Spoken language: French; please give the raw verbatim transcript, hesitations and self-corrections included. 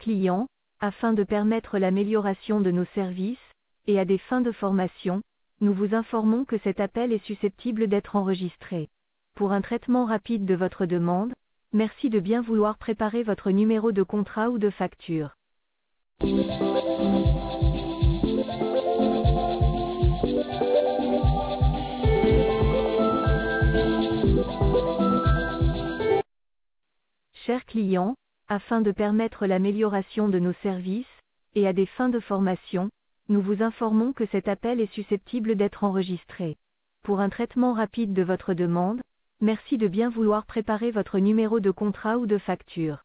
clients, afin de permettre l'amélioration de nos services, et à des fins de formation, nous vous informons que cet appel est susceptible d'être enregistré. Pour un traitement rapide de votre demande, merci de bien vouloir préparer votre numéro de contrat ou de facture. Chers clients, afin de permettre l'amélioration de nos services, et à des fins de formation, nous vous informons que cet appel est susceptible d'être enregistré. Pour un traitement rapide de votre demande, merci de bien vouloir préparer votre numéro de contrat ou de facture.